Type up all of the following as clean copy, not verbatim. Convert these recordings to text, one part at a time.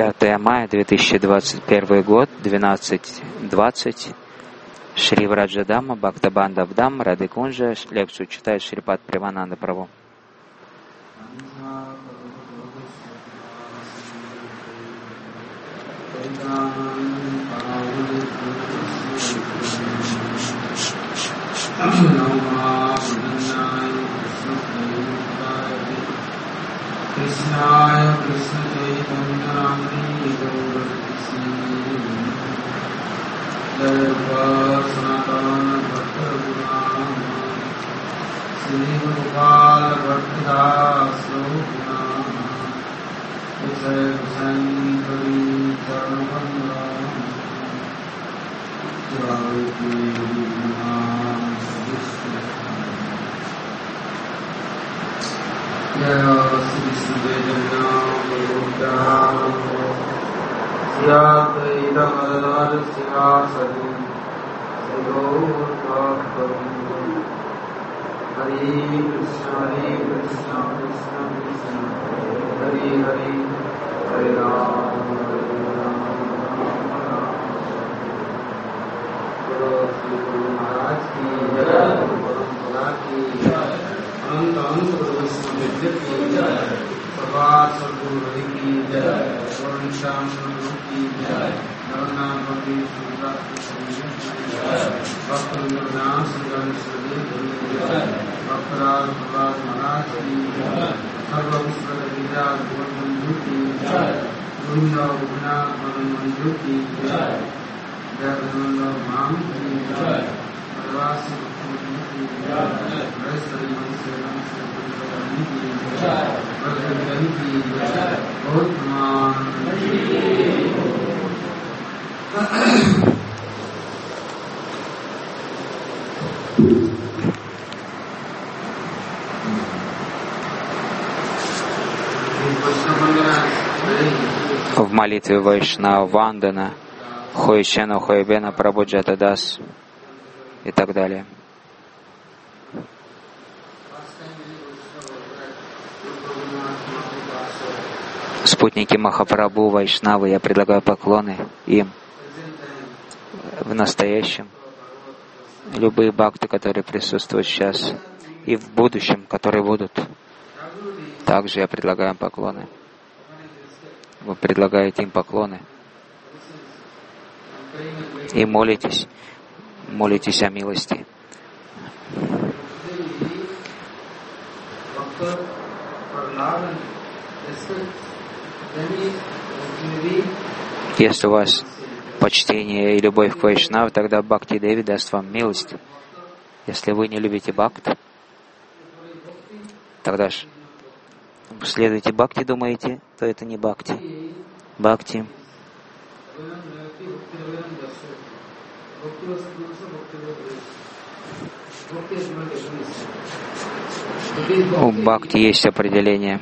5 мая 2021 год, 12:20. Шри Враджадама, Бхактабандав Дам, Радхикунджа. Лекцию читает Шрипад Прямананда Прабху. Krishna Krishna Chaitanya Namani Gaura Sanatana Bhakta Guna Sri Gopal Bhaktidas Guna Visay Sankari Charananda Jai Jaya Sri Sudejana Gurudhara Siyadvaita Madhara Sivasari Siddhorthaparam Hare Krishna Krishna Krishna Hare Hare Hare Rama Hare Rama Guru Sri Guru Maharaj Ki Jai Parampara Ki Jai अनंत अनंत विद्या की जय प्रभात सद्गुरु की जय वरुण श्याम सुंदर की जय नवनाथ भक्ति सुंदर की जय भक्त नाम सुंदर श्री की जय भक्तराज प्रभात महाराज की जय सर्व पुस्तक विद्या गुरु की जय गुरु गोपीनाथ मदन मंजू की जय जय गुरु माम की जय प्रवासी की जय В молитве Вайшнава Вандана, Хойчена, Хойбена, Прабhuджата Дас и так далее. Спутники Махапрабху, Вайшнавы, я предлагаю поклоны им в настоящем. Любые бхакты, которые присутствуют сейчас, и в будущем, которые будут. Также я предлагаю им поклоны. Вы предлагаете им поклоны. И молитесь о милости. Если у вас почтение и любовь к Вайшнаву, тогда Бхакти Деви даст вам милость. Если вы не любите Бхакт, тогда ж следуете Бхакти, думаете, то это не Бхакти. Бхакти. У Бхакти есть определение.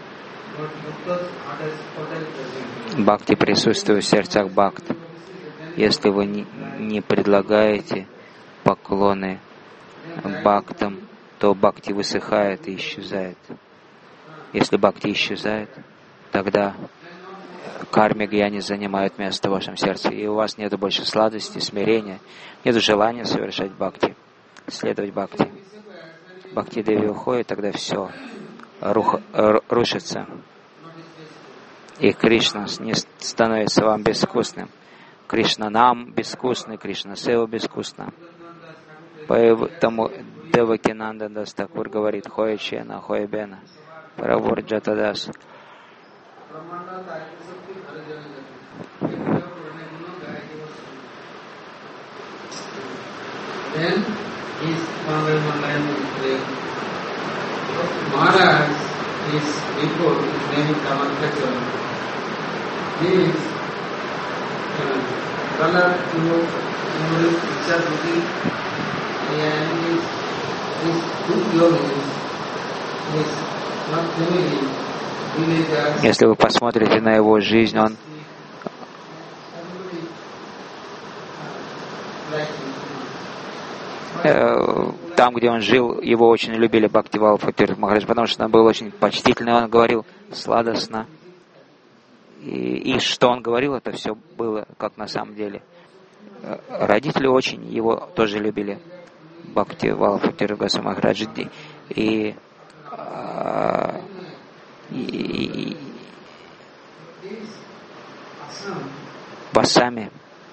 Бхакти присутствует в сердцах Бхакт. Если вы не предлагаете поклоны Бхактам, то Бхакти высыхает и исчезает. Если Бхакти исчезает, тогда карми гьяни занимают место в вашем сердце, и у вас нет больше сладости, смирения, нет желания совершать Бхакти, следовать Бхакти. Бхакти Деви уходит, тогда все рушится. И Кришна не становится вам безвкусным. Кришна нам безвкусный, Кришна Сева безвкусна. Поэтому Девакинанда Дас Такур говорит Хоечена, Хоебена, Паравурджата Дас. Maharaj is before his name is Kamakachar. He is color to Ichabuddhi and his good yogis, his not family, villagers. Если вы посмотрите на его жизнь, он там, где он жил, его очень любили Бхактивал Факир Махарадж, потому что он был очень почтительный, он говорил сладостно. И что он говорил, это все было как на самом деле. Родители очень его тоже любили. Бхакти Валабха Тирагаса Махарадж. И в Ассаме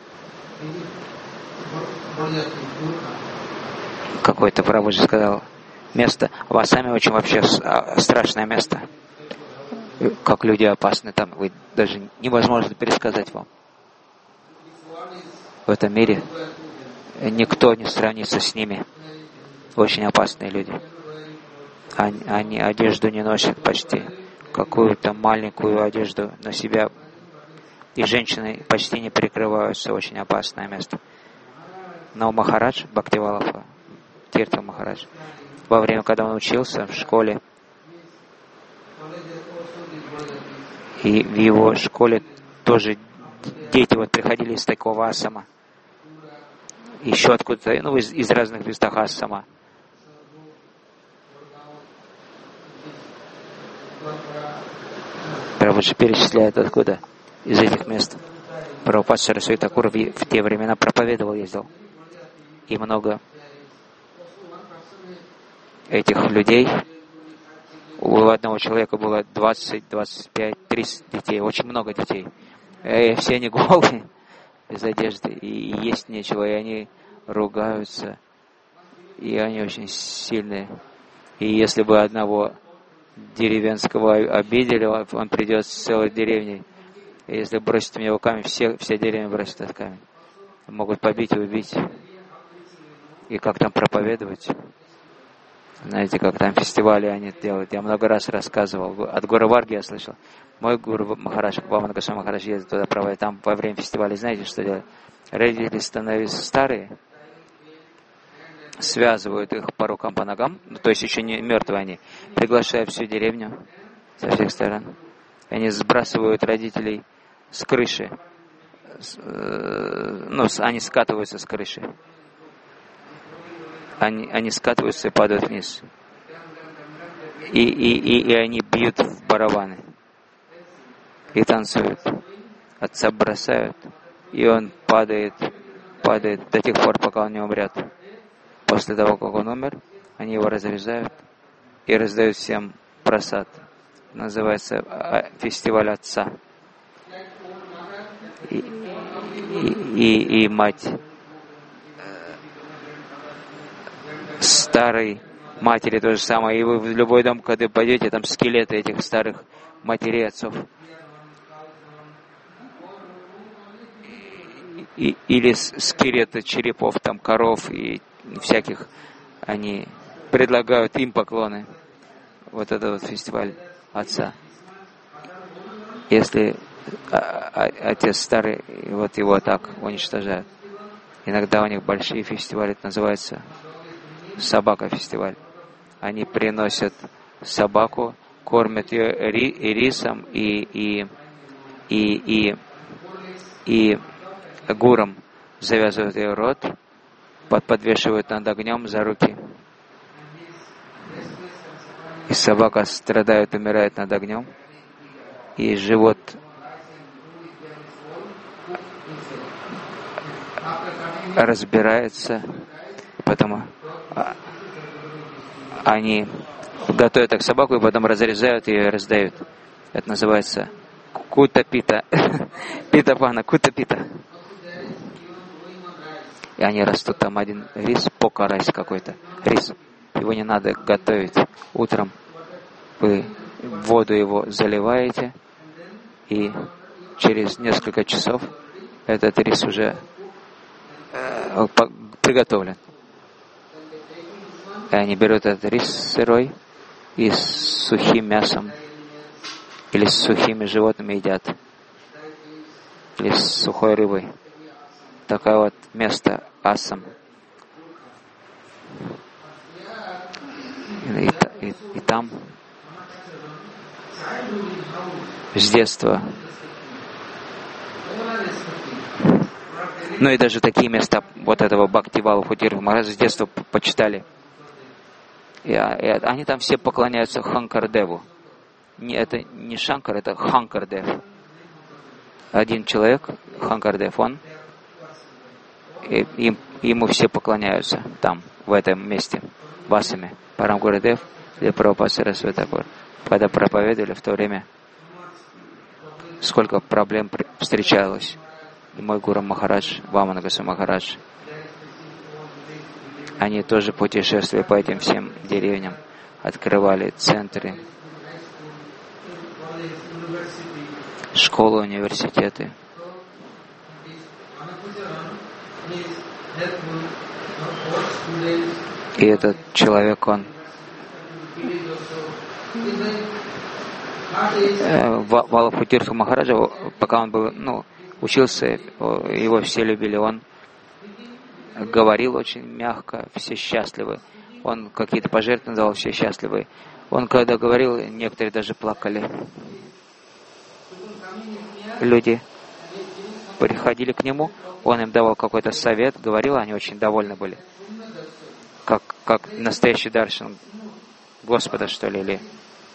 какой-то Прабхуджи сказал, место в Ассаме очень вообще страшное место. Как люди опасны там, вы даже невозможно пересказать вам. В этом мире никто не сравнится с ними. Очень опасные люди. Они одежду не носят почти. Какую-то маленькую одежду на себя. И женщины почти не прикрываются. Очень опасное место. Но Махарадж, Бхактивалабха, Тиртха Махарадж, во время, когда он учился в школе, и в его школе тоже дети вот приходили из такого Ассама, еще откуда-то, из разных местах Ассама. Прабхуджи перечисляет откуда, из этих мест. Прабхупад Сарасвати Такур в те времена проповедовал, ездил. И много этих людей, у одного человека было 20, 25, 30 детей, очень много детей. И все они голые, без одежды, и есть нечего, и они ругаются, и они очень сильные. И если бы одного деревенского обидели, он придет с целой деревней. И если бросить в него камень, вся деревня бросит этот камень. Могут побить и убить. И как там проповедовать? Знаете, как там фестивали они делают. Я много раз рассказывал. От Гуру Варги я слышал. Мой Гуру Махарадж, Вамана Госвами Махарадж ездит туда проводить. Там во время фестиваля, знаете, что делать? Родители становятся старые, связывают их по рукам, по ногам, то есть еще не мертвые они, приглашают всю деревню со всех сторон. Они сбрасывают родителей с крыши. Они скатываются с крыши. Они скатываются и падают вниз. И они бьют в барабаны. И танцуют. Отца бросают. И он падает до тех пор, пока он не умрет. После того, как он умер, они его разрезают и раздают всем прасад. Называется фестиваль отца. И мать старой матери то же самое. И вы в любой дом, когда пойдете, там скелеты этих старых матерей, отцов. Или скелеты черепов, там коров и всяких. Они предлагают им поклоны. Вот это вот фестиваль отца. Если отец старый, вот его так уничтожают. Иногда у них большие фестивали, это называется собака-фестиваль. Они приносят собаку, кормят ее рисом и гуром, завязывают ее рот, подвешивают над огнем за руки. И собака страдает, умирает над огнем, и живот разбирается, потом они готовят так собаку и потом разрезают ее и раздают. Это называется кута-пита. Пита-пана, кута-пита. И они растут, там один рис, покарайс какой-то. Рис. Его не надо готовить. Утром вы в воду его заливаете, и через несколько часов этот рис уже приготовлен. И они берут этот рис сырой и с сухим мясом или с сухими животными едят, или с сухой рыбой. Такое вот место Ассам. И там с детства. Ну и даже такие места вот этого Бхактивалабха Тиртха Махараджа с детства почитали. И они там все поклоняются Ханкардеву. Это не Шанкар, это Ханкардев. один человек, Ханкардев, он, ему все поклоняются там, в этом месте, в Асаме. Парам Гурудев или Прабхупада Сарасвати Такур, когда проповедовали в то время, сколько проблем встречалось. И мой Гуру Махарадж, Вамана Госвами Махарадж, они тоже путешествовали по этим всем деревням, открывали центры, школы, университеты. И этот человек, он Валабхутиртха Махараджа, пока он был, учился, его все любили, он говорил очень мягко, все счастливы. Он какие-то пожертвования давал, все счастливы. Он когда говорил, некоторые даже плакали. Люди приходили к нему, он им давал какой-то совет, говорил, они очень довольны были. Как настоящий даршан Господа, что ли, или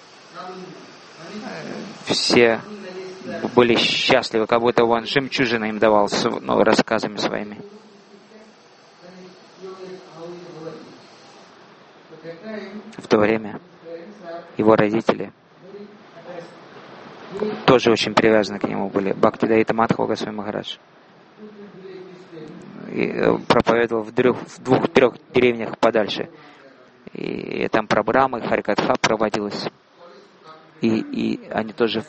все были счастливы, как будто он жемчужины им давал рассказами своими. В то время его родители тоже очень привязаны к нему были. Бхактидаита Мадхава Госвами Махарадж проповедовал в 2-3 деревнях подальше. И там программы, Харикатха проводилась. И они тоже...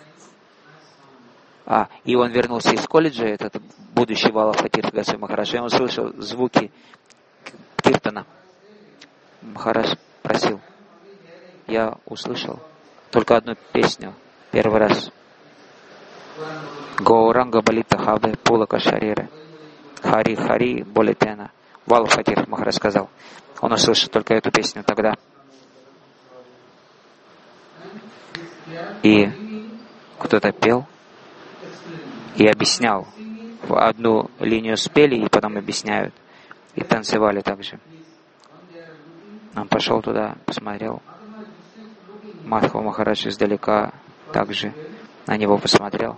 И он вернулся из колледжа, этот будущий Валабхутиртха Госвами Махарадж, и он слышал звуки киртана. Махарадж просил. Я услышал только одну песню, первый раз. Гауранга Балита Хабе Пулака Шариры. Хари Хари Болитена. Валабхутиртха Махарадж сказал. Он услышал только эту песню тогда. И кто-то пел и объяснял. В одну линию спели и потом объясняют. И танцевали также. Он пошел туда, посмотрел. Мадхава Махарадж издалека также на него посмотрел.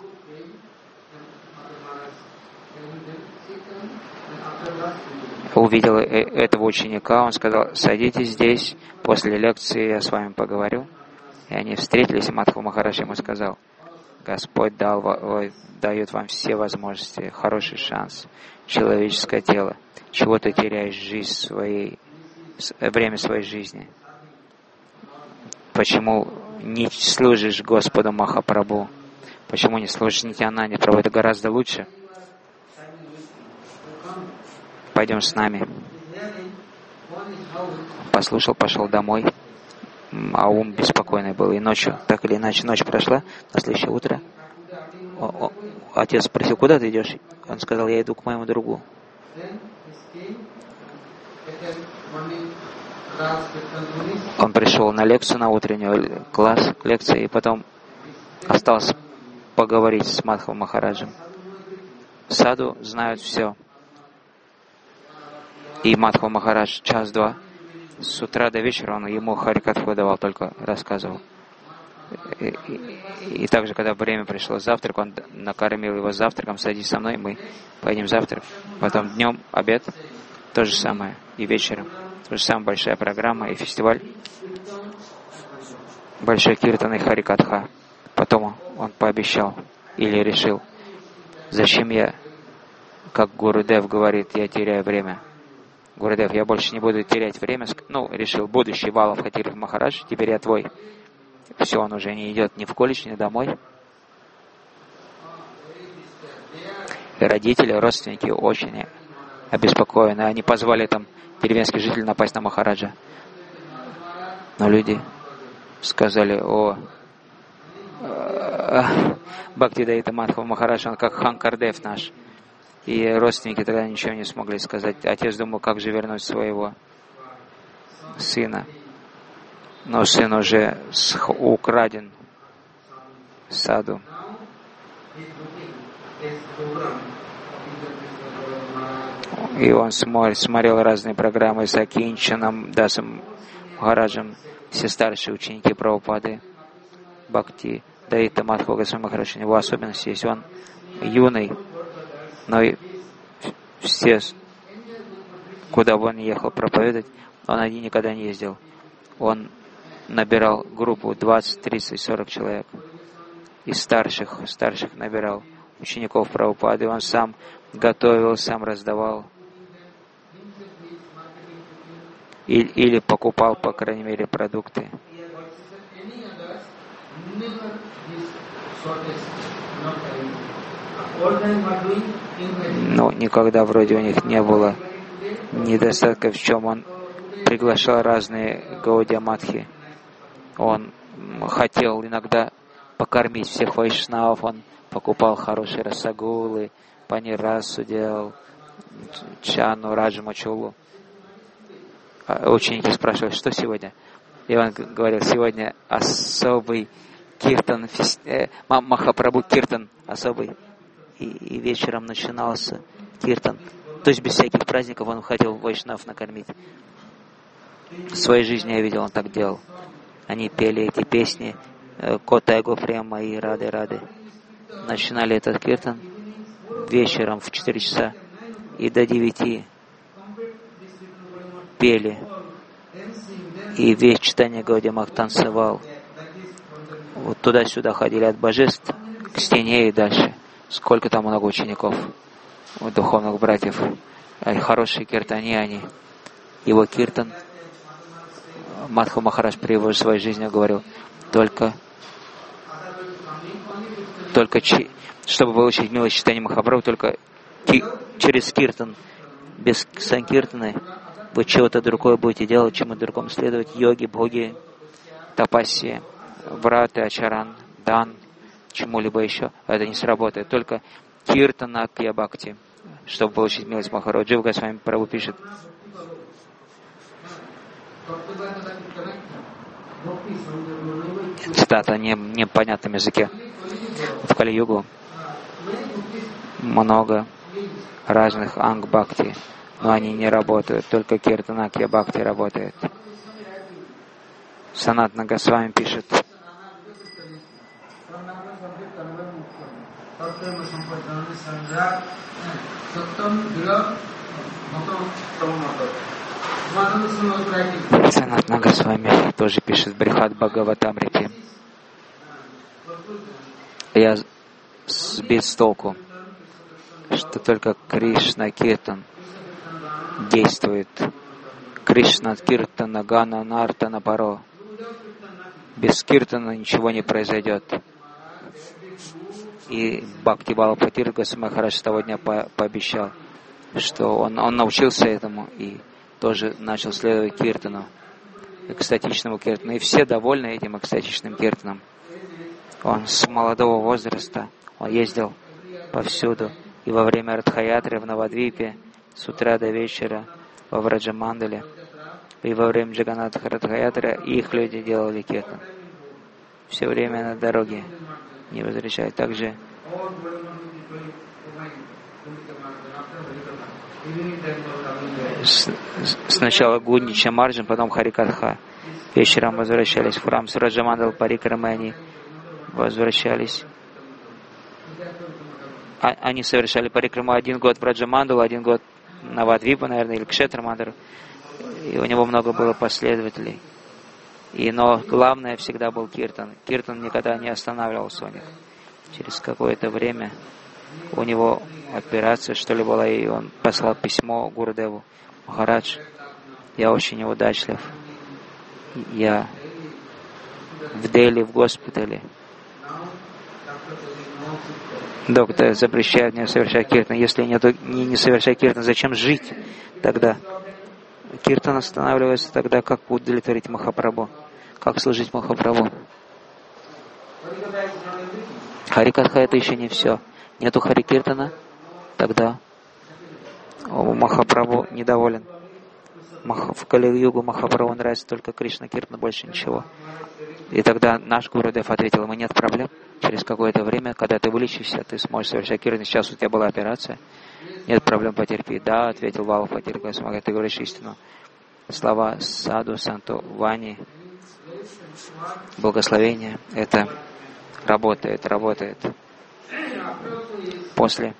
Увидел этого ученика, он сказал, садитесь здесь, после лекции я с вами поговорю. И они встретились, и Мадхава Махарадж ему сказал, Господь дает вам все возможности, хороший шанс, человеческое тело. Чего ты теряешь время своей жизни? Почему не служишь Господу Махапрабху? Почему не служишь Нитьянанде Прабху? Это гораздо лучше. Пойдем с нами. Послушал, пошел домой. А ум беспокойный был. И ночью, так или иначе, ночь прошла. На следующее утро отец спросил, куда ты идешь? Он сказал, я иду к моему другу. Он пришел на лекцию, на утреннюю класс, лекцию, и потом остался поговорить с Мадхава Махараджем. Саду знают все. И Мадхава Махарадж час-два, с утра до вечера он ему Харикатху давал, только рассказывал. И также, когда время пришло завтрак, он накормил его завтраком, садись со мной, мы поедим завтрак. Потом днем обед, то же самое, и вечером. То же самое, большая программа и фестиваль. Большой киртан и Харикатха. Потом он пообещал или решил, зачем я, как Гурудев говорит, я теряю время. Гурудев, я больше не буду терять время. Решил, будущий Валабхутиртха Махарадж, теперь я твой. Все, он уже не идет ни в колледж, ни домой. И родители, родственники очень обеспокоены. Они позвали там деревенских жителей напасть на Махараджа. Но люди сказали, Бхактидаита Мадхава Махарадж, он как Ханкардев наш. И родственники тогда ничего не смогли сказать. Отец думал, как же вернуть своего сына. Но сын уже украден в саду. И он смотрел разные программы с Акинчаном, Дасом Махараджем, все старшие ученики Прабхупады, Бхакти, Даита Мадхава Госвами Махарадж. У него особенность есть. Он юный, но и все, куда бы он ни ехал проповедовать, он один никогда не ездил. Он набирал группу 20, 30, 40 человек. И старших набирал, учеников Прабхупады. Он сам готовил, сам раздавал. Или покупал, по крайней мере, продукты. Но никогда вроде у них не было недостатка, в чем он приглашал разные Гаудия Матхи. Он хотел иногда покормить всех вайшнавов, он покупал хорошие расагулы, панирасу делал, чану, раджаму чулу. Ученики спрашивали, что сегодня? И он говорил, сегодня особый киртан, Махапрабху киртан особый. И вечером начинался киртан. То есть без всяких праздников он хотел вайшнав накормить. В своей жизни я видел, он так делал. Они пели эти песни «Кота Эго Према» и «Рады, Рады». Начинали этот киртан вечером в 4 часа и до 9 пели. И весь читание Гаудия Мах танцевал. Вот туда-сюда ходили от божеств к стене и дальше. Сколько там много учеников, духовных братьев. Хорошие киртани они. Его киртан, Мадхва Махарадж при его своей жизни говорил, только чтобы получить милость читания Махапрабху, только через киртан, без санкиртаны, вы чего-то другое будете делать, чему другому следовать, йоги, боги, тапассии, враты, ачаран, дан, чему-либо еще, это не сработает. Только киртана акья бхакти, чтобы получить милость Махараджа. Джива Госвами Прабху пишет, цитата на непонятном языке. В Кали-югу много разных анг-бхакти, но они не работают, только киртанакья бхакти работает. Санатана Госвами пишет, Санатана Госвами тоже пишет в Брихад Бхагаватамрите. Я сбит с толку, что только Кришна Киртан действует. Кришна Киртана Гана Нартана Паро. Без Киртана ничего не произойдет. И Бхакти Балапатир Госвами Махарадж того дня пообещал, что он научился этому и тоже начал следовать Киртану, экстатичному Киртану. И все довольны этим экстатичным Киртаном. Он с молодого возраста, он ездил повсюду. И во время Радхаятры в Навадвипе, с утра до вечера, во Враджамандале, и во время Джаганатха Радхаятры их люди делали киртан. Все время на дороге не возвращают. Также сначала Гундича Марджан, потом Харикатха. Вечером возвращались в храм с Раджамандал Парикрамы, они возвращались. Они совершали парикраму 1 год в Раджамандалу, 1 год на Вадвипу, наверное, или Кшетрамандару. И у него много было последователей. Но главное всегда был Киртан. Киртан никогда не останавливался у них. Через какое-то время у него операция, что ли, была, и он послал письмо Гурудеву. Махарадж, я очень неудачлив. Я в Дели, в госпитале. Доктор запрещает мне совершать киртан. Если не совершать киртан, зачем жить тогда? Киртан останавливается тогда, как удовлетворить Махапрабху, как служить Махапрабху. Харикатха — это еще не все. Нету Харикиртана, тогда Махапрабху недоволен. В Кали-югу Махапрабху нравится только Кришна Киртана, больше ничего. И тогда наш Гурудев ответил ему, нет проблем. Через какое-то время, когда ты вылечишься, ты сможешь совершать киртан. Сейчас у тебя была операция. Нет проблем, потерпи. Да, ответил Балапатир Госвами, ты говоришь истину. Слова Саду, Санту, Вани, благословение, это работает. после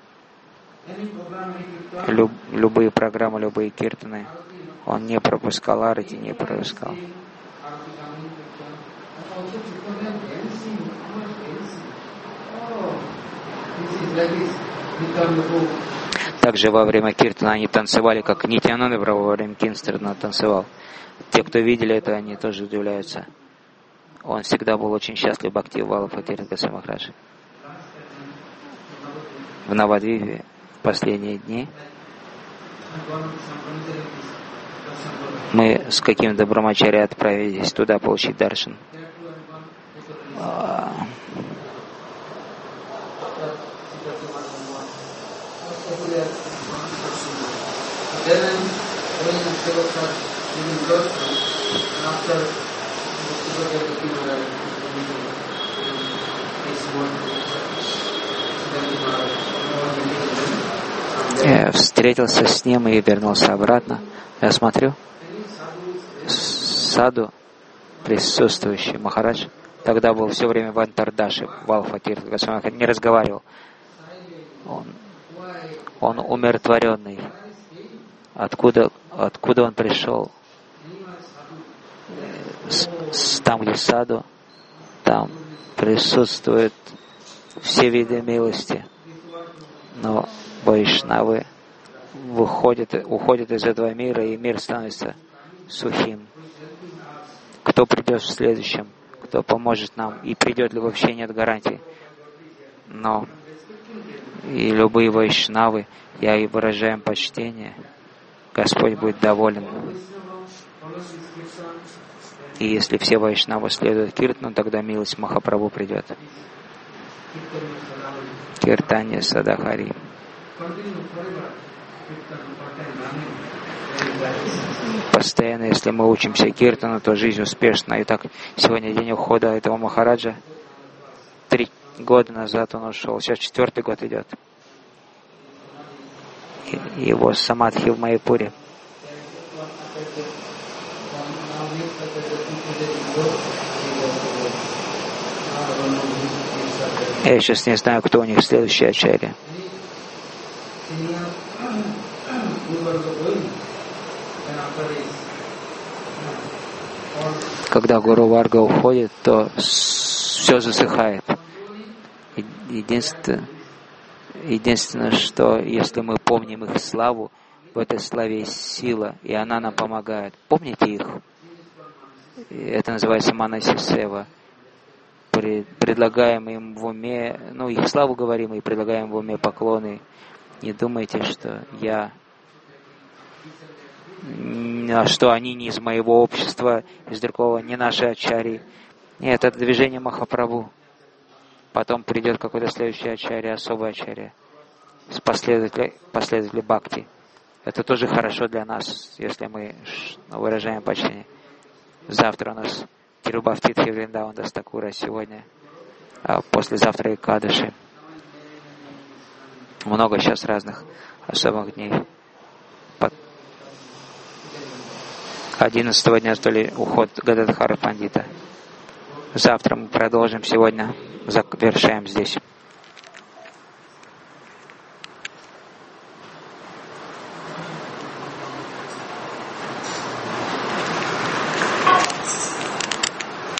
любые программы, любые киртаны, он не пропускал арати, не пропускал. Также во время киртана они танцевали, как Нитьянанда Прабху во время киртана танцевал. Те, кто видели это, они тоже удивляются. Он всегда был очень счастлив, Бхакти Валлабха Тиртха Госвами Махарадж. В Навадвипе в последние дни мы с каким-то брамачари отправились туда получить даршан. Я встретился с ним и вернулся обратно. Я смотрю, саду, присутствующий Махарадж, тогда был все время в Антардаше, в Валлабха Тиртха Госвами Махарадж, не разговаривал. Он умиротворенный. Откуда он пришел? Там, где саду, там присутствуют все виды милости. Но вайшнавы уходят из этого мира, и мир становится сухим. Кто придет в следующем, кто поможет нам, и придет ли вообще, нет гарантии. Но и любые вайшнавы, я и выражаем почтение, Господь будет доволен. И если все вайшнавы следуют киртану, тогда милость Махапрабху придет. Киртанья Садахари. Постоянно, если мы учимся киртану, то жизнь успешна. И так, сегодня день ухода этого Махараджа. 3 года назад он ушел, сейчас 4-й год идет. Его самадхи в Майяпуре. Я сейчас не знаю, кто у них следующий ачарья. Когда Гуру Варга уходит, то все засыхает. Единственное, что если мы помним их славу, в этой славе есть сила, и она нам помогает. Помните их? Это называется Манаси Сева. Предлагаем им в уме, их славу говорим и предлагаем в уме поклоны. Не думайте, что что они не из моего общества, из другого, не наши ачарьи. Нет, это движение Махапрабху. Потом придет какой-то следующий ачарья, особый ачарья, последователи бхакти. Это тоже хорошо для нас, если мы выражаем почтение. Завтра у нас Тирубхавтитхи Вриндаван Дастакура, сегодня, а послезавтра Экадаши. Много сейчас разных особых дней. 11 дня, что ли, уход Гададхара Пандита. Завтра мы продолжим, сегодня завершаем здесь.